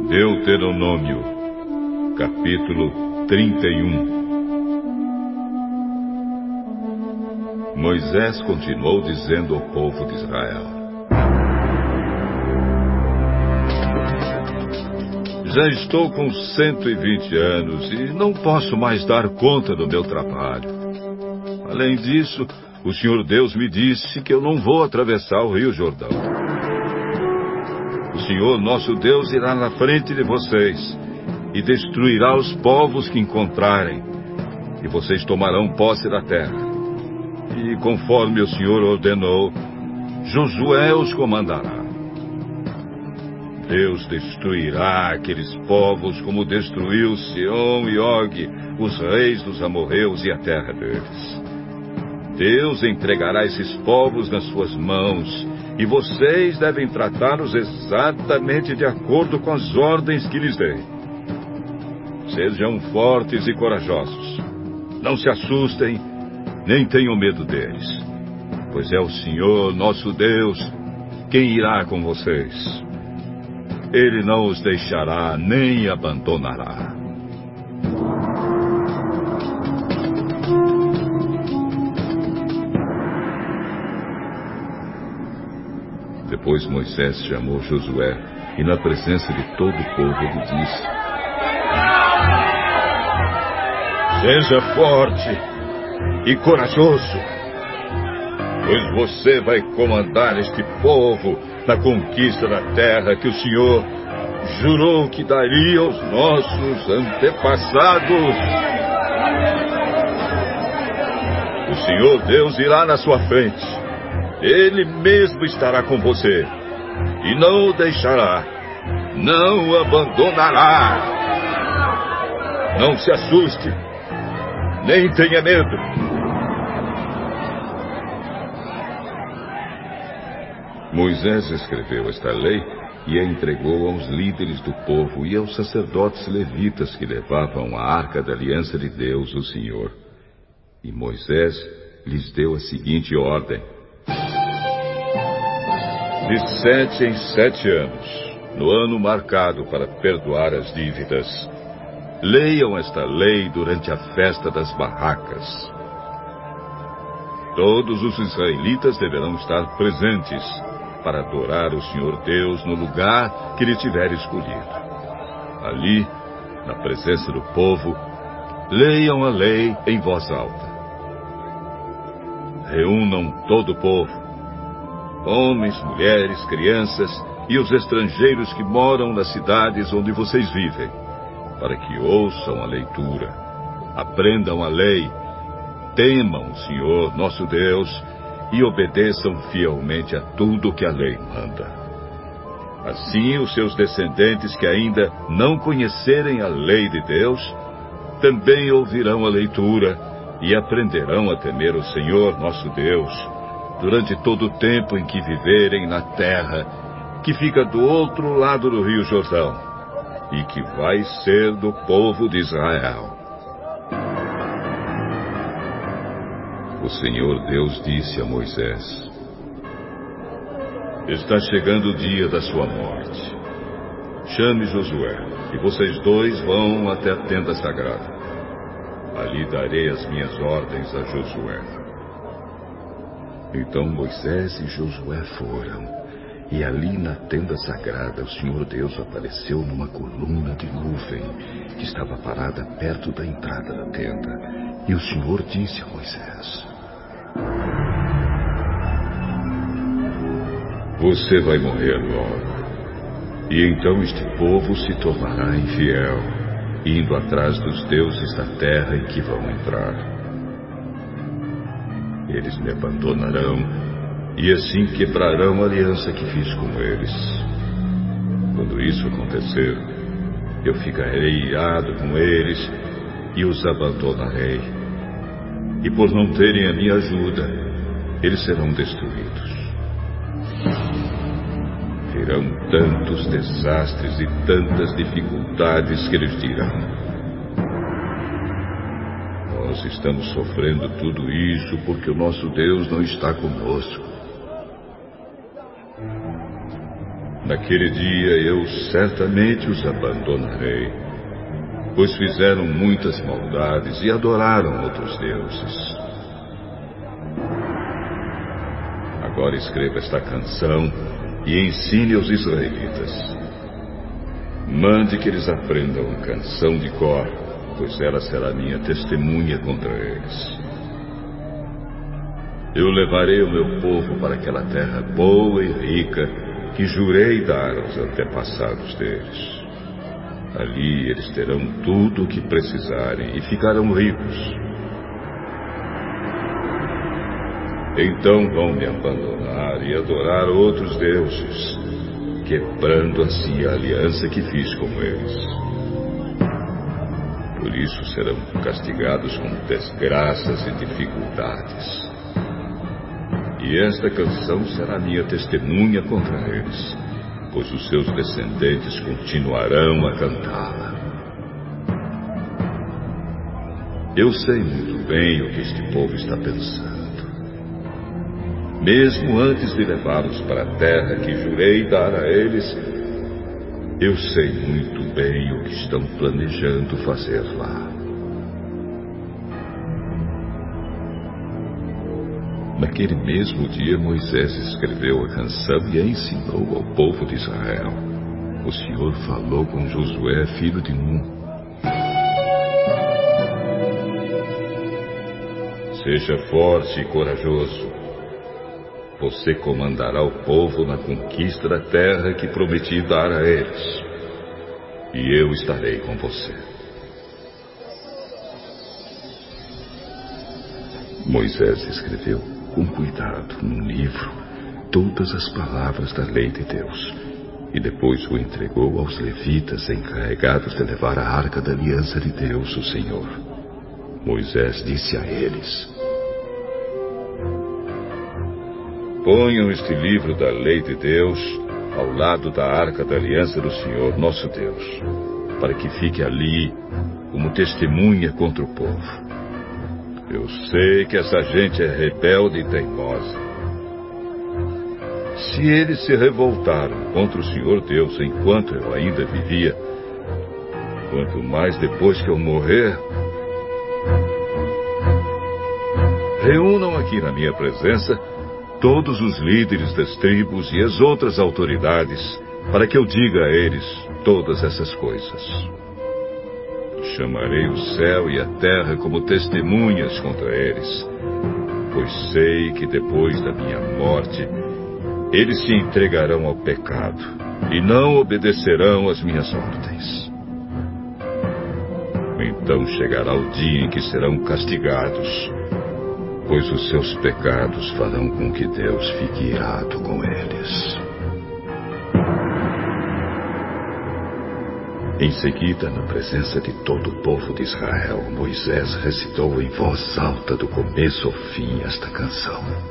Deuteronômio, capítulo 31. Moisés continuou dizendo ao povo de Israel: Já estou com 120 anos e não posso mais dar conta do meu trabalho. Além disso, o Senhor Deus me disse que eu não vou atravessar o Rio Jordão. O Senhor, nosso Deus, irá na frente de vocês e destruirá os povos que encontrarem, e vocês tomarão posse da terra. E conforme o Senhor ordenou, Josué os comandará. Deus destruirá aqueles povos como destruiu Seom e Og, os reis dos amorreus e a terra deles. Deus entregará esses povos nas suas mãos, e vocês devem tratá-los exatamente de acordo com as ordens que lhes dei. Sejam fortes e corajosos. Não se assustem, nem tenham medo deles, pois é o Senhor, nosso Deus, quem irá com vocês. Ele não os deixará, nem abandonará. Depois Moisés chamou Josué e, na presença de todo o povo, lhe disse: Seja forte e corajoso, pois você vai comandar este povo na conquista da terra que o Senhor jurou que daria aos nossos antepassados. O Senhor Deus irá na sua frente. Ele mesmo estará com você e não o deixará, não o abandonará. Não se assuste, nem tenha medo. Moisés escreveu esta lei e a entregou aos líderes do povo e aos sacerdotes levitas que levavam a arca da aliança de Deus, o Senhor. E Moisés lhes deu a seguinte ordem: De 7 em 7 anos, no ano marcado para perdoar as dívidas, leiam esta lei durante a festa das barracas. Todos os israelitas deverão estar presentes para adorar o Senhor Deus no lugar que Ele tiver escolhido. Ali, na presença do povo, leiam a lei em voz alta. Reúnam todo o povo, homens, mulheres, crianças e os estrangeiros que moram nas cidades onde vocês vivem, para que ouçam a leitura, aprendam a lei, temam o Senhor, nosso Deus, e obedeçam fielmente a tudo que a lei manda. Assim, os seus descendentes que ainda não conhecerem a lei de Deus, também ouvirão a leitura e aprenderão a temer o Senhor, nosso Deus, durante todo o tempo em que viverem na terra que fica do outro lado do Rio Jordão e que vai ser do povo de Israel. O Senhor Deus disse a Moisés: Está chegando o dia da sua morte. Chame Josué, e vocês dois vão até a tenda sagrada. Ali darei as minhas ordens a Josué. Então Moisés e Josué foram, e ali na tenda sagrada o Senhor Deus apareceu numa coluna de nuvem que estava parada perto da entrada da tenda. E o Senhor disse a Moisés: Você vai morrer logo, e então este povo se tornará infiel, indo atrás dos deuses da terra em que vão entrar. Eles me abandonarão, e assim quebrarão a aliança que fiz com eles. Quando isso acontecer, eu ficarei irado com eles e os abandonarei. E por não terem a minha ajuda, eles serão destruídos. Virão tantos desastres e tantas dificuldades que eles dirão: Nós estamos sofrendo tudo isso porque o nosso Deus não está conosco. Naquele dia eu certamente os abandonarei, pois fizeram muitas maldades e adoraram outros deuses. Agora escreva esta canção e ensine aos israelitas. Mande que eles aprendam a canção de cor, pois ela será minha testemunha contra eles. Eu levarei o meu povo para aquela terra boa e rica que jurei dar aos antepassados deles. Ali eles terão tudo o que precisarem e ficarão ricos. Então vão me abandonar e adorar outros deuses, quebrando assim a aliança que fiz com eles. Por isso serão castigados com desgraças e dificuldades. E esta canção será minha testemunha contra eles, pois os seus descendentes continuarão a cantá-la. Eu sei muito bem o que este povo está pensando. Mesmo antes de levá-los para a terra que jurei dar a eles, eu sei muito bem o que estão planejando fazer lá. Naquele mesmo dia, Moisés escreveu a canção e a ensinou ao povo de Israel. O Senhor falou com Josué, filho de Nun. Seja forte e corajoso. Você comandará o povo na conquista da terra que prometi dar a eles. E eu estarei com você. Moisés escreveu com cuidado num livro todas as palavras da lei de Deus. E depois o entregou aos levitas encarregados de levar a arca da aliança de Deus, o Senhor. Moisés disse a eles: ponham este livro da lei de Deus ao lado da arca da aliança do Senhor, nosso Deus, para que fique ali como testemunha contra o povo. Eu sei que essa gente é rebelde e teimosa. Se eles se revoltaram contra o Senhor Deus enquanto eu ainda vivia, quanto mais depois que eu morrer, reúnam aqui na minha presença todos os líderes das tribos e as outras autoridades, para que eu diga a eles todas essas coisas. Chamarei o céu e a terra como testemunhas contra eles, pois sei que depois da minha morte, eles se entregarão ao pecado e não obedecerão às minhas ordens. Então chegará o dia em que serão castigados, pois os seus pecados farão com que Deus fique irado com eles. Em seguida, na presença de todo o povo de Israel, Moisés recitou em voz alta do começo ao fim esta canção.